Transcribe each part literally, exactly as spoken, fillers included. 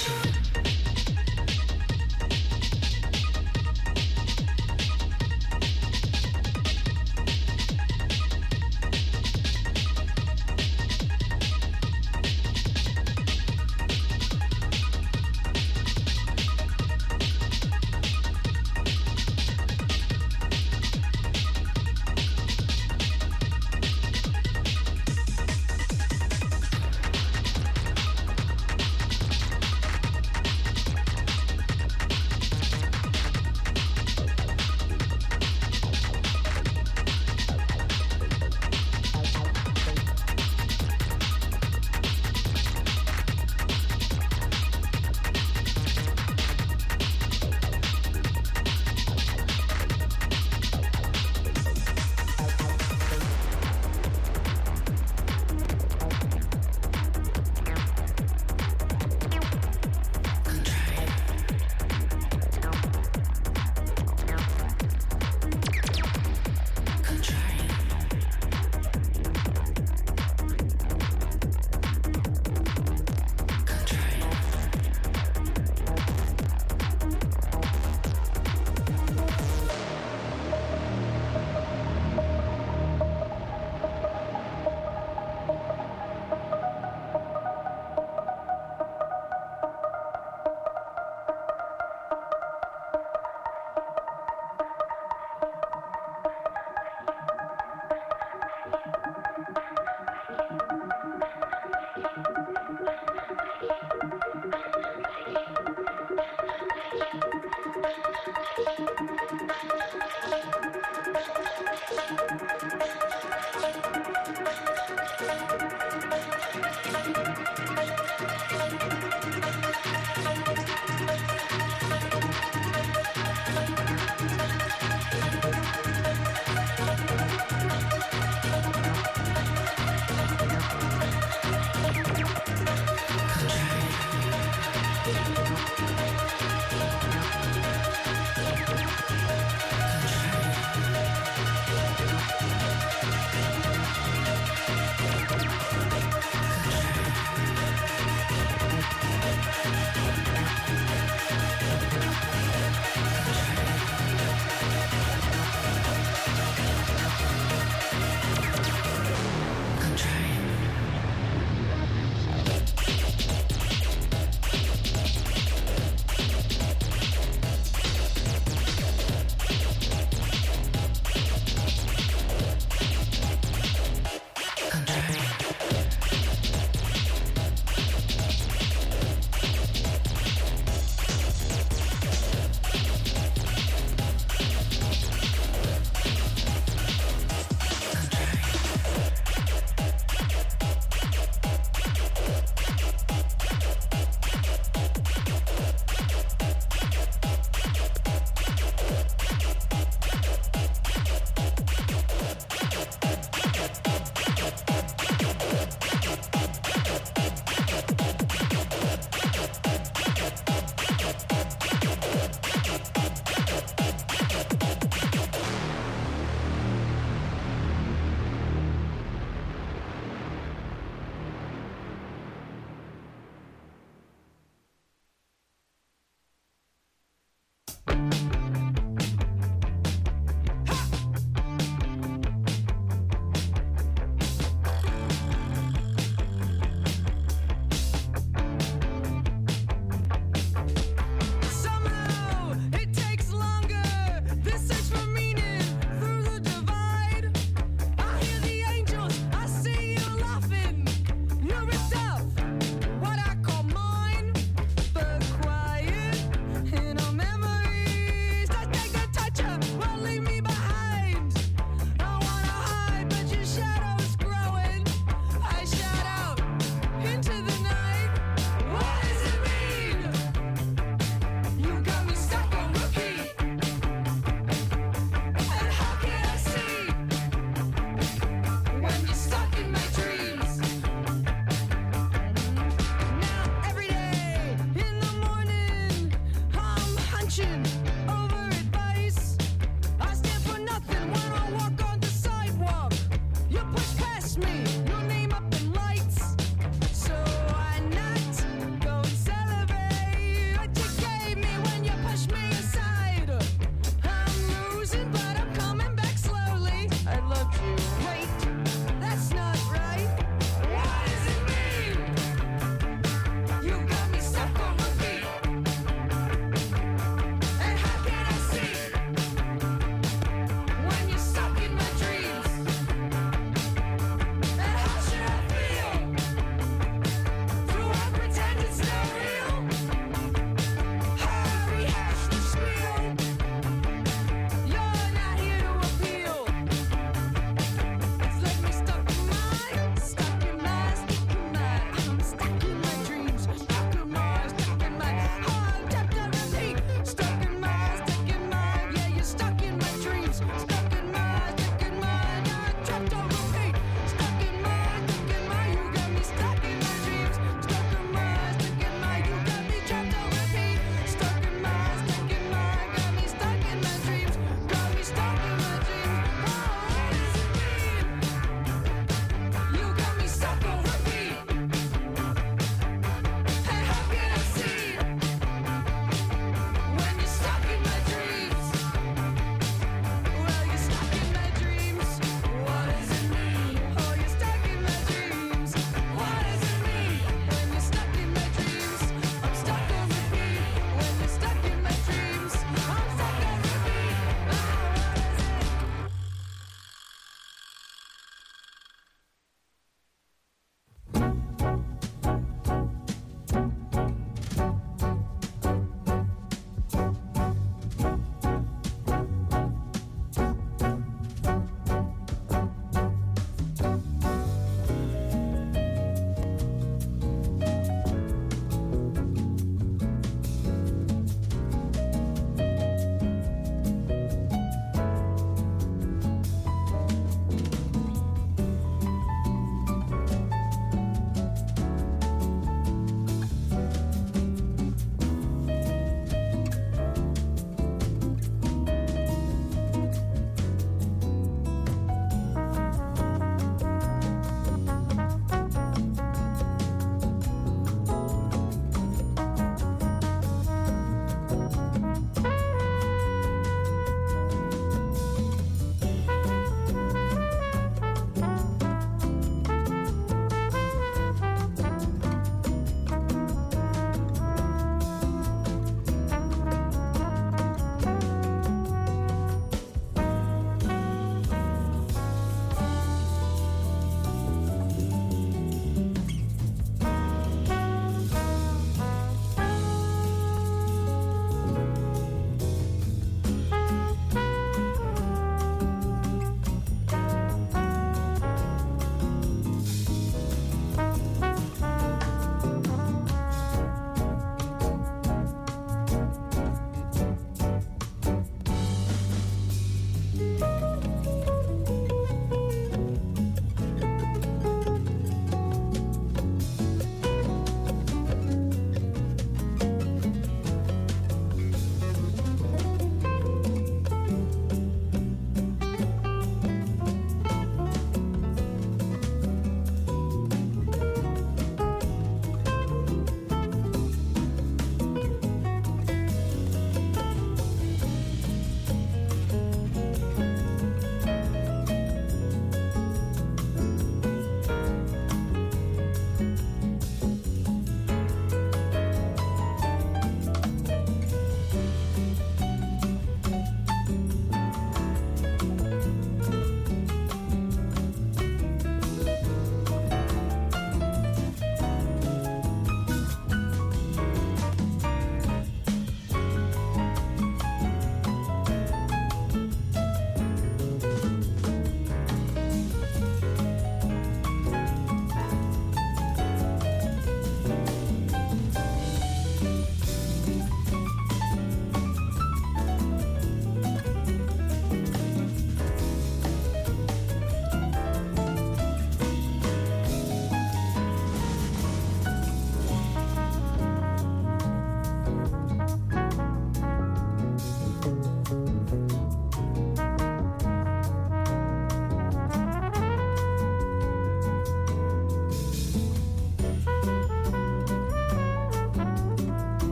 me, your name up in lights. So I not go and celebrate.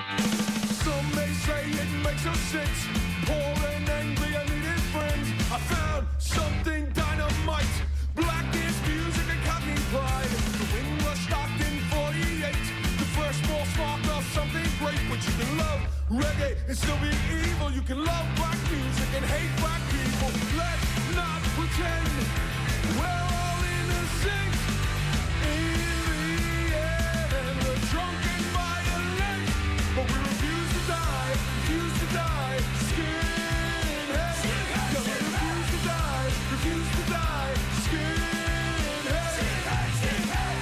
Some may say it makes no sense. Poor and angry, I needed friends. I found something dynamite. Blackish music and cockney pride. The wind rushed stopped in forty-eight. The first small spark of something great. But you can love reggae and still be evil. You can love black music and hate black people. Let's not pretend we're all innocent. In the end, we're drunk and violent. But we refuse to die, refuse to die. Skinhead. Yeah, we refuse to die, refuse to die. Skinhead. Skinhead, skinhead.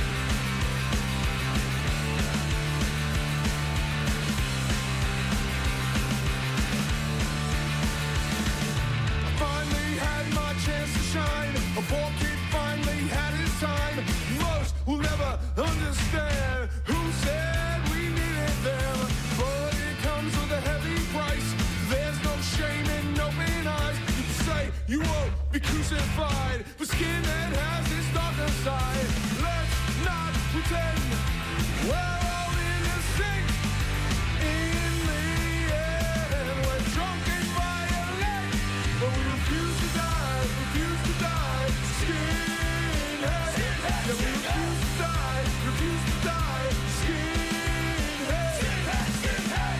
I finally had my chance to shine. A poor kid finally had his time. Most will never understand who said we needed them. But it comes with a heavy price. There's no shame in open eyes. You can say you won't be crucified, but skinhead has its darker side. Let's not pretend we're all innocent. In the end, we're drunk and violent, but we refuse to die, refuse to die. Skinhead. Yeah, we refuse to die, refuse to die. Skinhead. Skinhead, skinhead.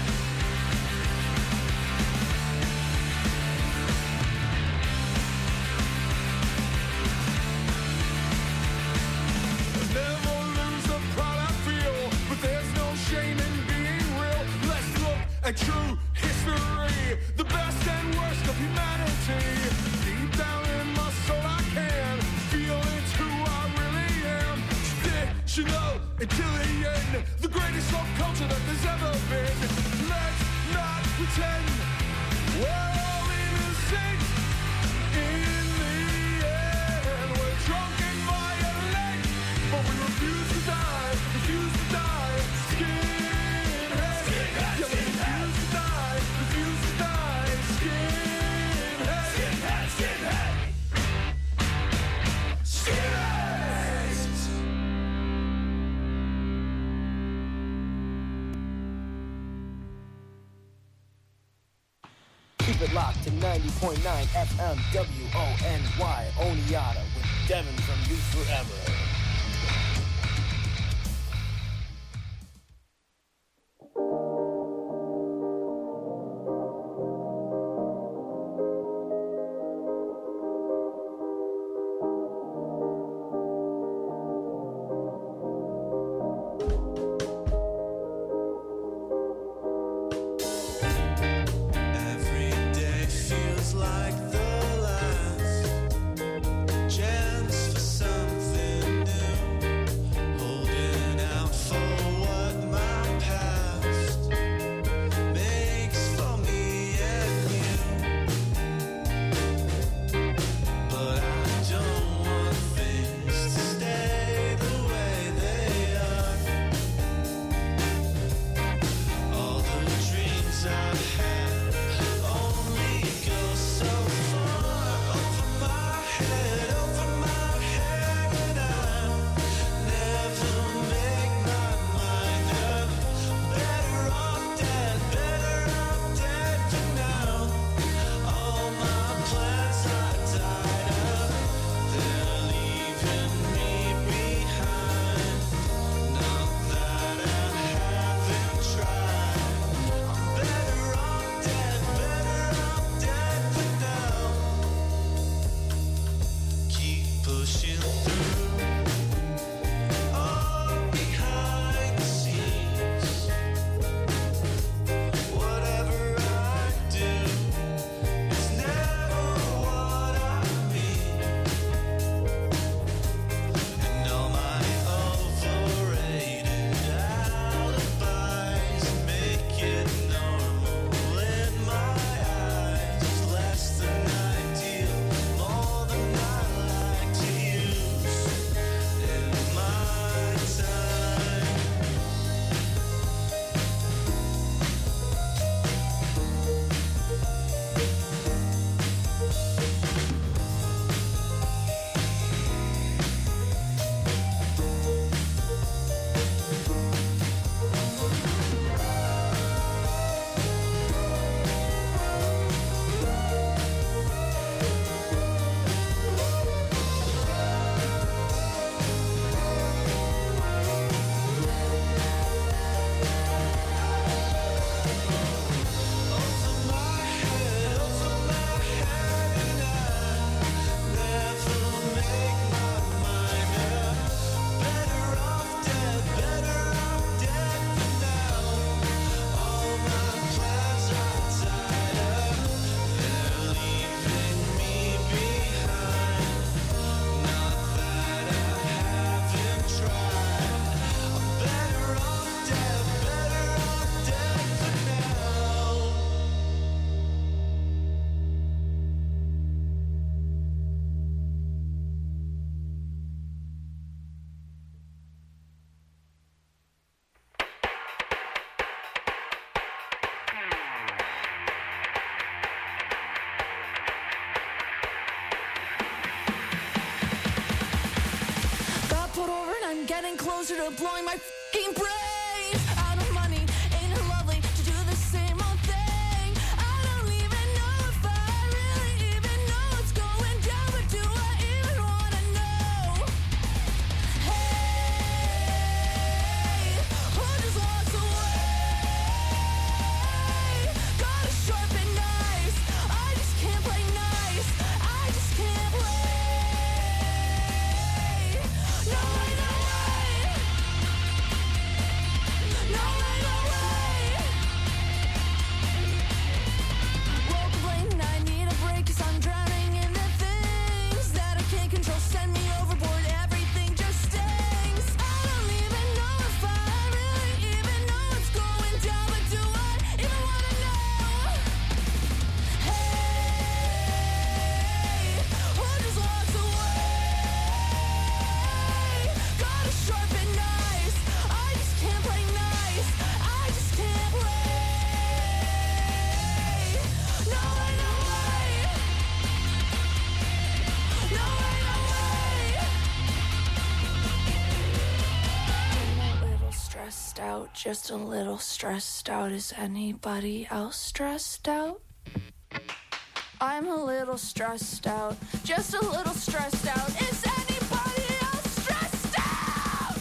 Never lose the pride I feel, but there's no shame in being real. Let's look at true history, the best and worst of humanity. Deep down in my soul I can feel it's who I really am. Traditional until the end, the greatest subculture that there's ever been. Let's not pretend we're all innocent. In the end, we're drunk and violent, but we refuse to die, refuse to die. Skinhead. Yeah, we refuse to die, refuse to die. Skinhead. Skinhead, skinhead. Skinhead. Keep it locked to ninety point nine F M W O N Y Oneonta with Devin from Youth Forever. Every day feels like the last chance for something new. closer to blowing my fucking brains out of money. Ain't it lovely to do the same old thing? I don't even know if I really even know what's going down, but do I even wanna know? Hey, who just walks away? Gotta sharpen knives. I just can't play nice. I just can't play. No way, no way. No way, no way. Rollerblading, I need a break 'cause I'm drowning in the things that I can't control. Send me overboard, everything just stings. I don't even know if I really even know what's going down, but do I even wanna know? Hey, who just walks away? Gotta sharpen knives. I just can't play nice. I just can't play. No way, no way. No way, no way. I'm a little stressed out, just a little stressed out. Is anybody else stressed out? I'm a little stressed out, just a little stressed out. Is anybody else stressed out?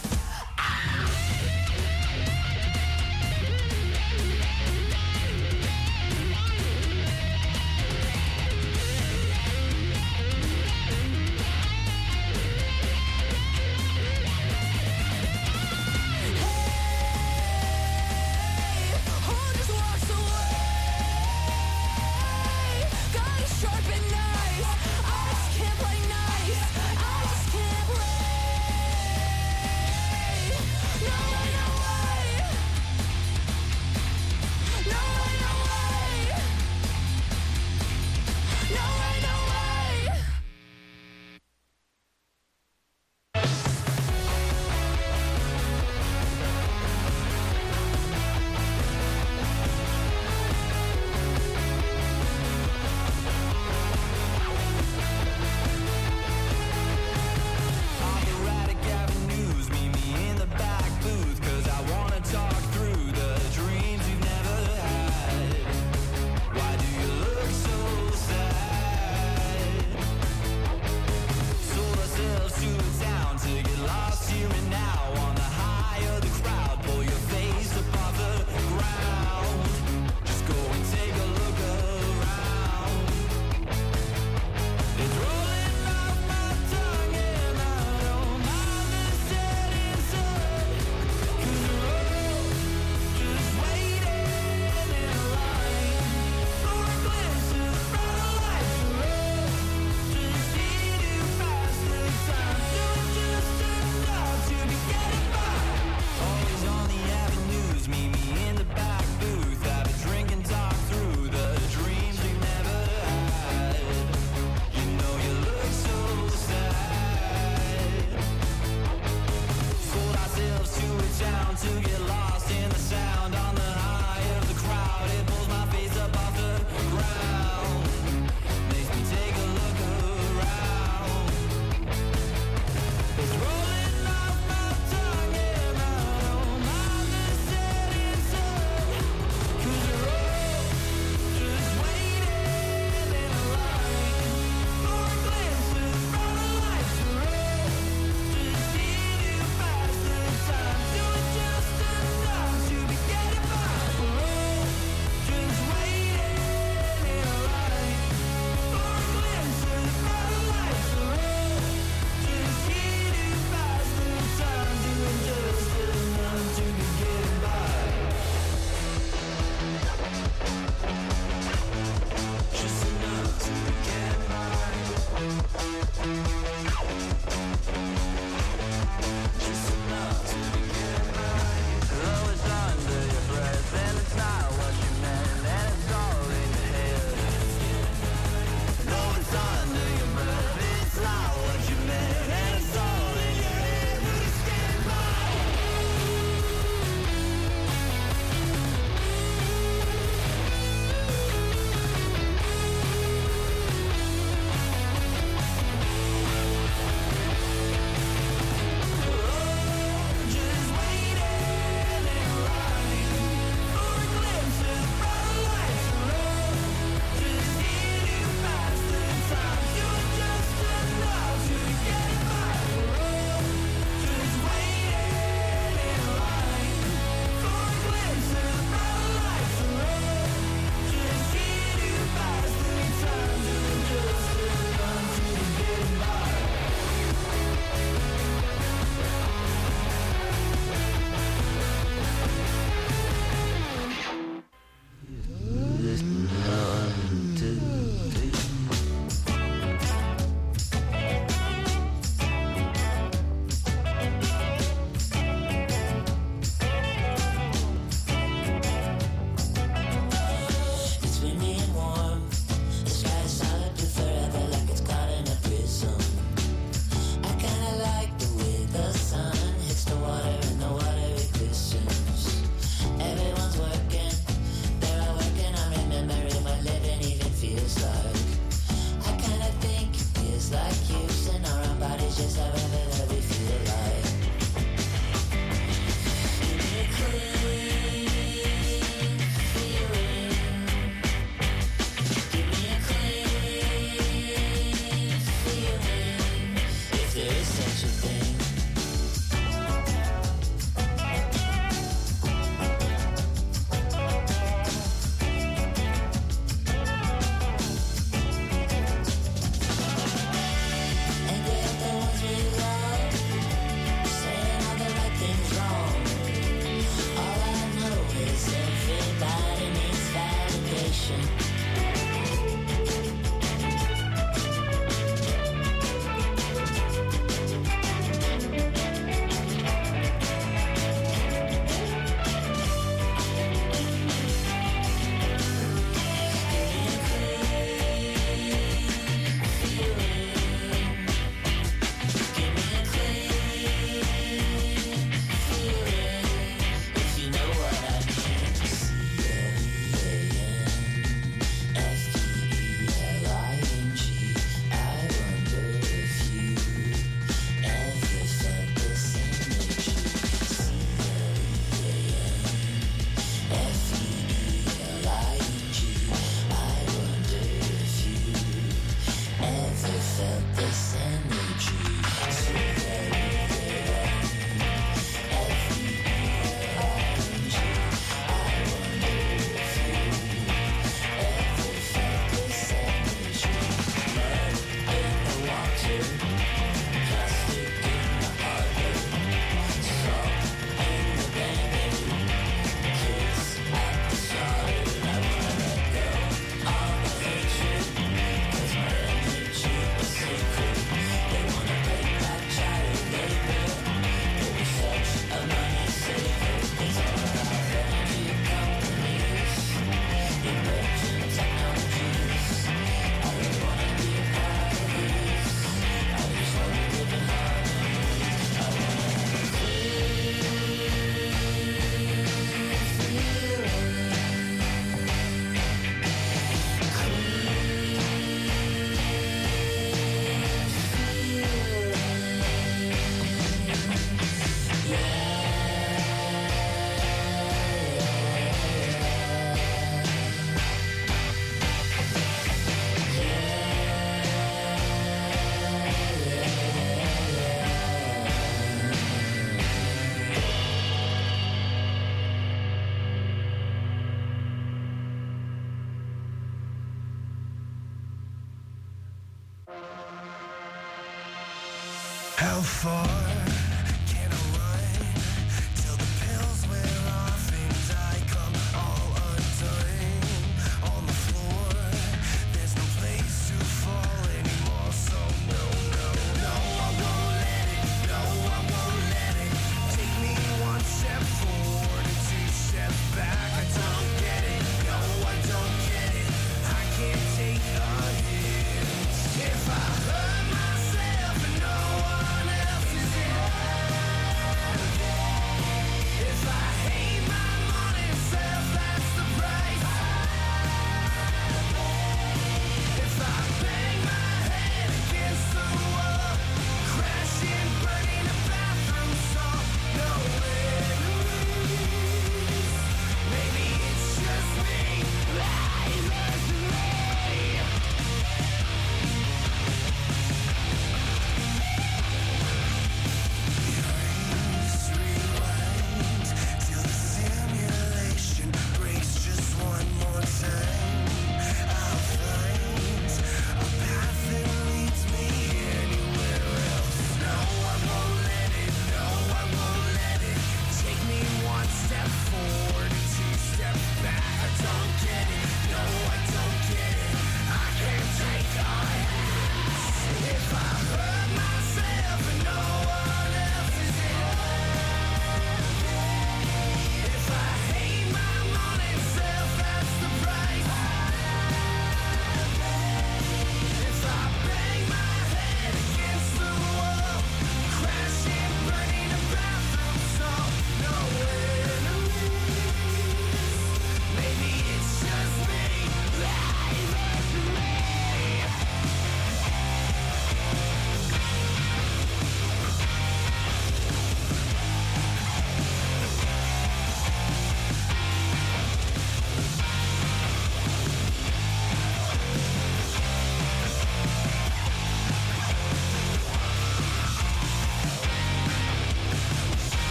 Hey, who just walks away? Gotta sharpen knives. I just can't play nice. I far can I run till the pills wear off and I come all undone on the floor? There's no place to fall anymore, so no, no, no, I won't let it, no, I won't let it take me one step forward and two steps back. I don't get it, no, I don't get it, I can't take a hit. If I hurt myself and no one else is in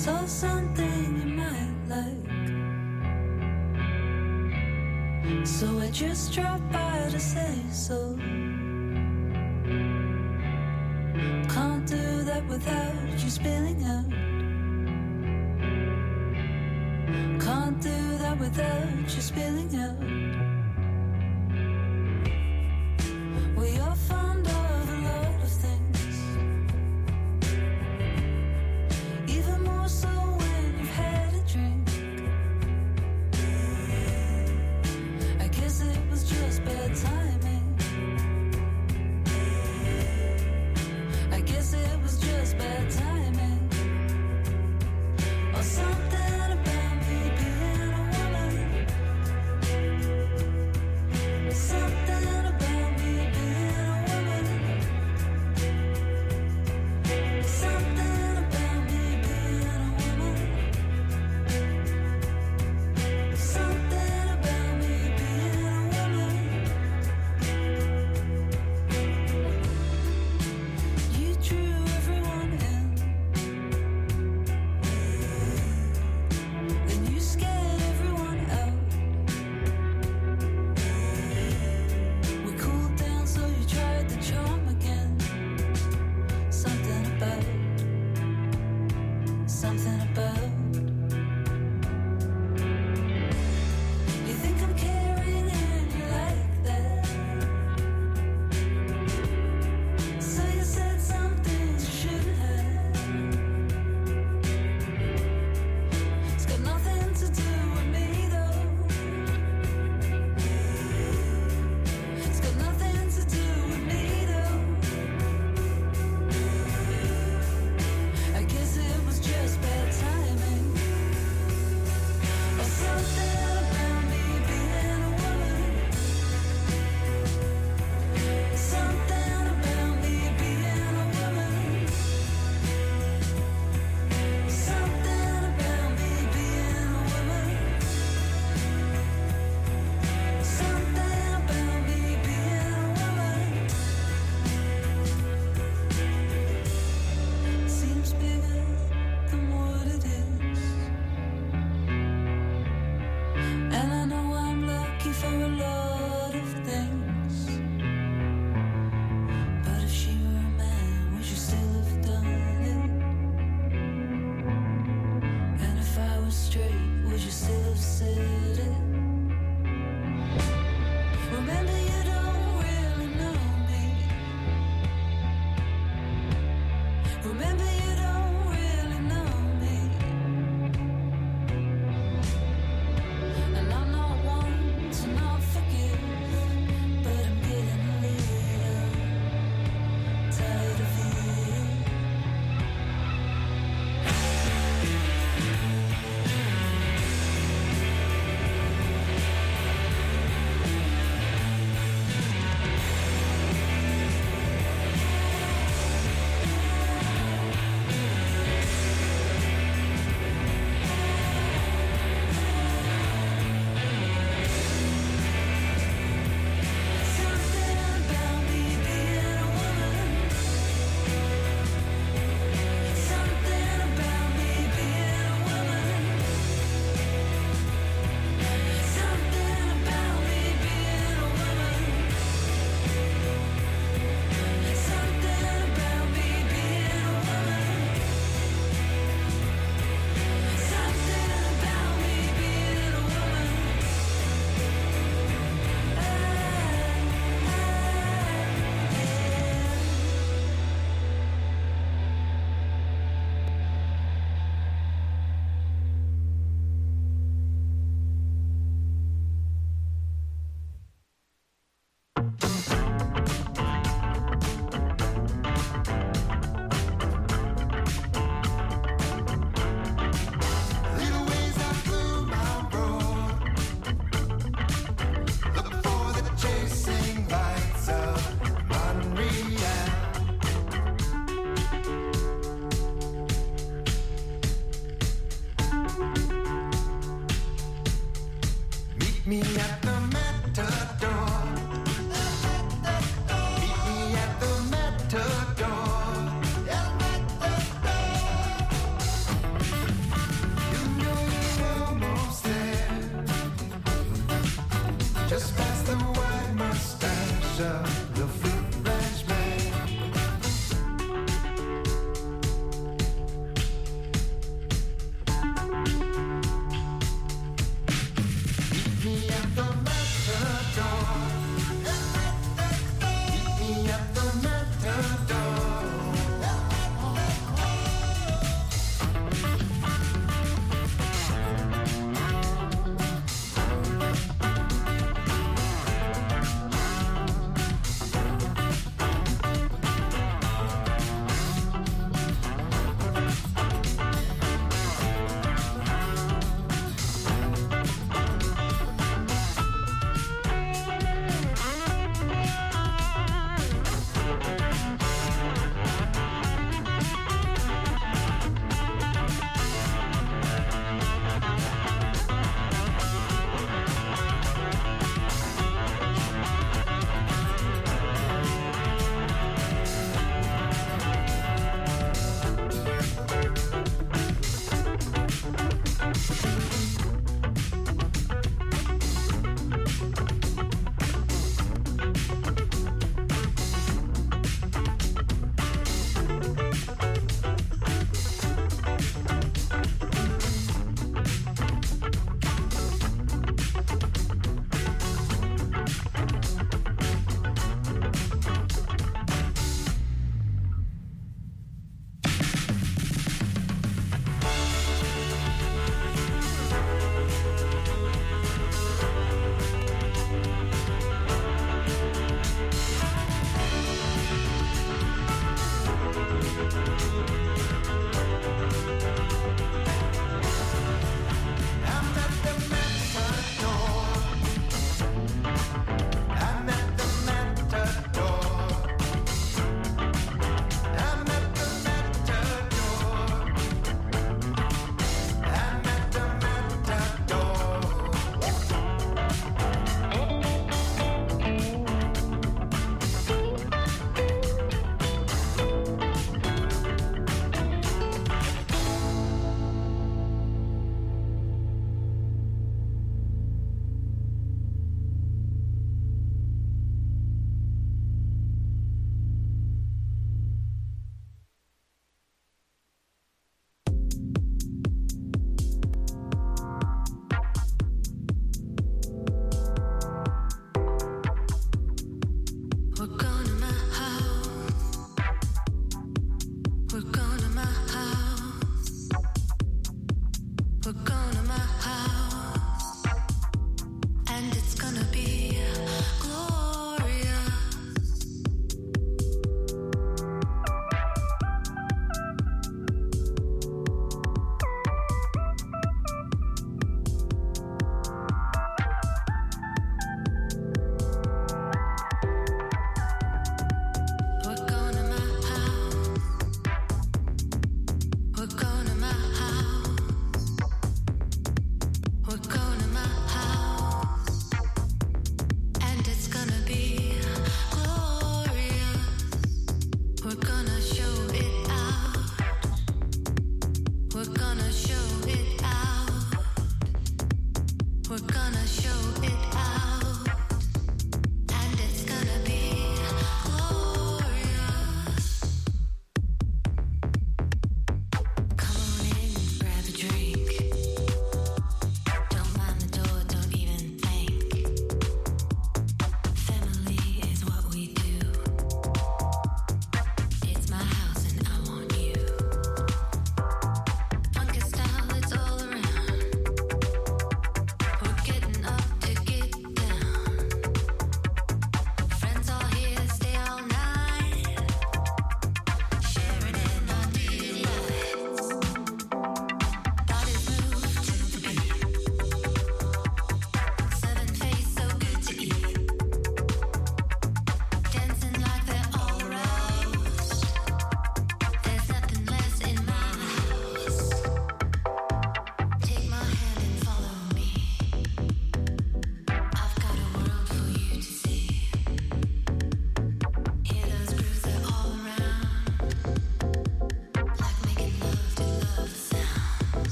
saw something you might like, so I just dropped by to say so. Can't do that without you spilling out. Can't do that without you spilling out. We are fond of a lot of things, even more so when you've had a drink. I guess it was just bad timing. I guess it was just bad timing. Or something about me being a woman.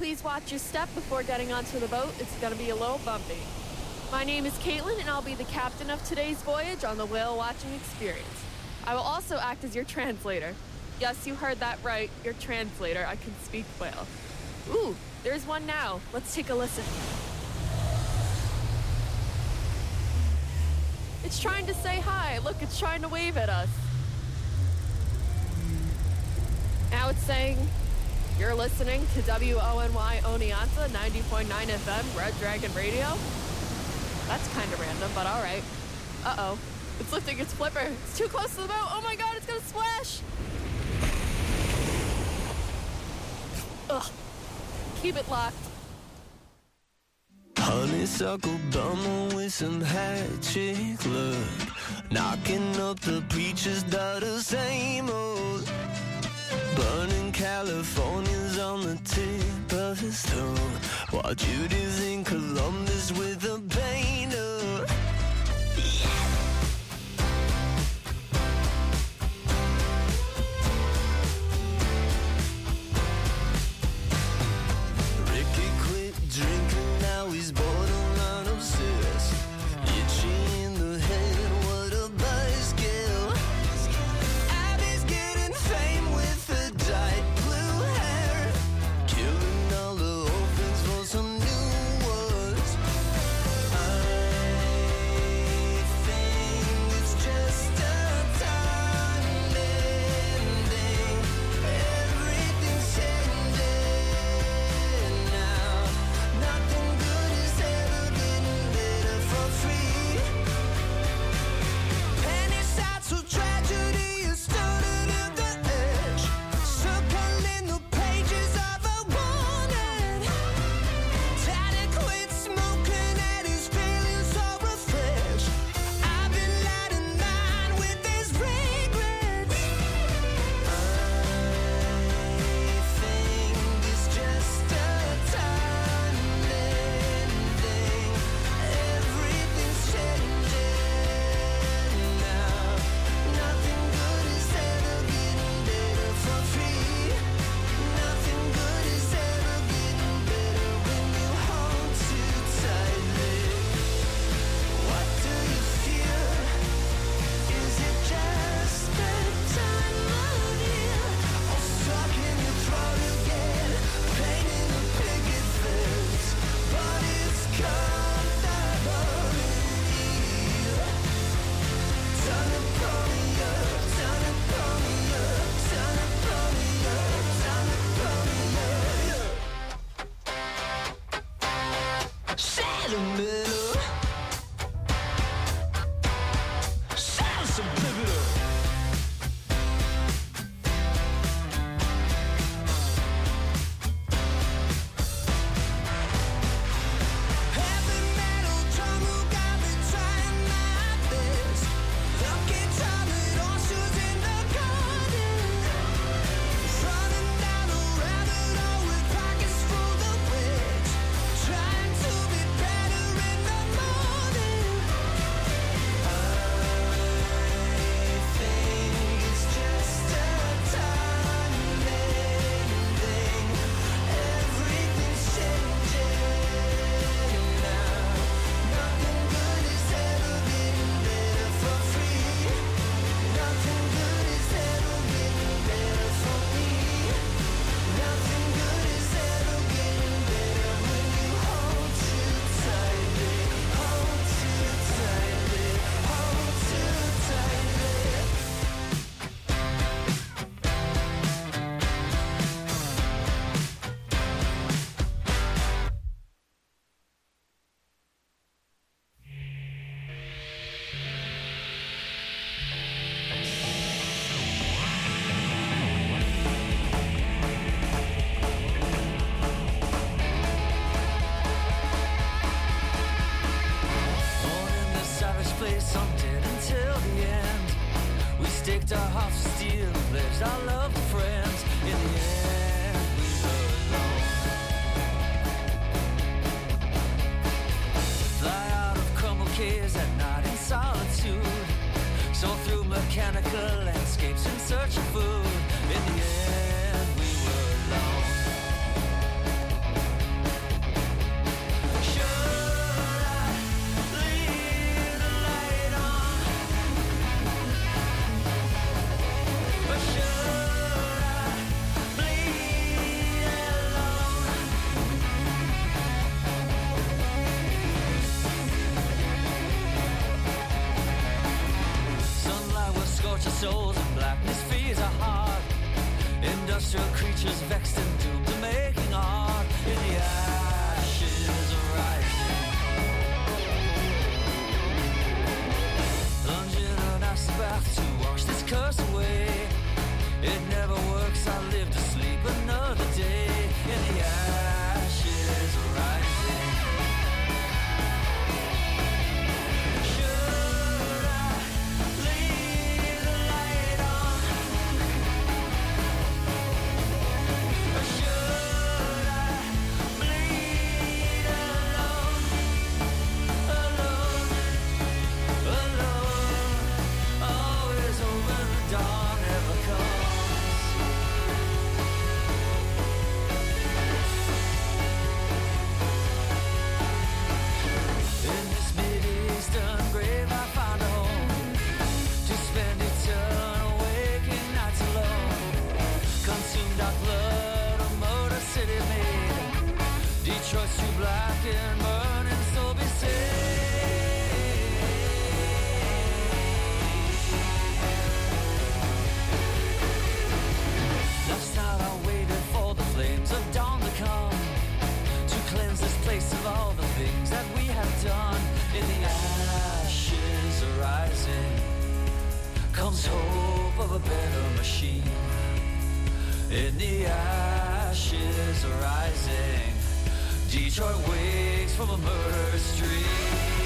Please watch your step before getting onto the boat. It's going to be a little bumpy. My name is Caitlin, and I'll be the captain of today's voyage on the whale watching experience. I will also act as your translator. Yes, you heard that right. Your translator. I can speak whale. Ooh, there's one now. Let's take a listen. It's trying to say hi. Look, it's trying to wave at us. Now it's saying, you're listening to W O N Y Oneonta, ninety point nine F M, Red Dragon Radio. That's kind of random, but all right. Uh-oh. It's lifting its flipper. It's too close to the boat. Oh my god, it's gonna splash! Ugh. Keep it locked. Honeysuckle bummer with some hatchet look, knocking up the preacher's daughter, same old. Burning California's on the tip of his tongue, while Judy's in Columbus with a painter. Ricky quit drinking, now he's borderline obsessed. Itchy in the head, what a buzzkill. Abby's getting fame with her dyed blue hair, killing all the orphans for some new ones. I think it's just a time ending. Everything's changing now. Nothing good is ever getting better for free. Penny shots of tragedy is started at the edge, circling the pages of a warning. Daddy quit smoking and he's feeling so refreshed. I've been lighting mine with his regrets. I think it's just a time ending. Everything's changing now. Nothing good is ever getting better for free. Nothing good is ever getting better when you hold too tightly. What do you feel? Is it just the time of year? Or stuck in your throat again, painting a picket fence, but it's comfortable here. Turn it pony up, turn it pony up, turn it pony up, turn it pony up. Sentimental, sound subliminal. Heavy metal jungle got me trying my best. Lucky Charlie Oceans in the garden, running down a rabbit hole with pockets full of wedge, trying to be better in the morning. I think it's just a time ending. Everything's changing now. Nothing good is ever getting better for free. Nothing good is ever getting better for me. Nothing good is ever getting better when you hold too tightly, hold too tightly, hold too tightly. Born in this savage place, I'm dead until the end. We staked our hearts to steel and pledged our love to friends. In the end, we were alone. Fly out of crumble caves at night in solitude. So through mechanical landscapes in search of food. In the end, we were alone. souls in blackness feeds our heart. Industrial creatures vexed and doomed to making art. In the ashes rising, plunging an acid bath to wash this curse away. It never works, I live to sleep another day. In the ashes rising. Should I leave the light on? Or should I bleed alone? Alone, alone. Always hoping the dawn never comes. In this Mideastern grave I found a home to spend eternal waking nights alone. Consumed our blood, a motor city made. Detroit's too black and burning, so be saved. Last night I waited for the flames of dawn to come, to cleanse this place of all the things that we have done. In the ashes arising comes hope of a better machine. In the ashes arising, Detroit wakes from a murderous dream.